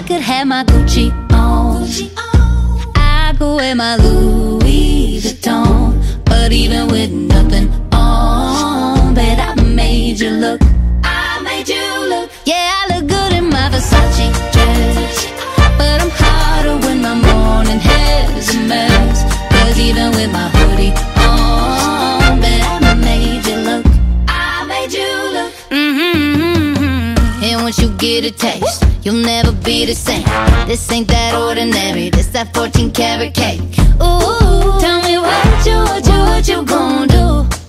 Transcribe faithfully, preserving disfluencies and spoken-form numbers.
could have my Gucci on, I could wear my Louis Vuitton, but even with nothing on, bet I made you look. I made you look. Yeah, I look good in my Versace dress, but I'm hotter when my morning hair's a mess. Cause even with my hoodie on, bet I made you look. I made you look. Mm-hmm. And once you get a taste, you'll never be the same. This ain't that ordinary, this that fourteen karat cake. Ooh, tell me what you, what you, what you gon' do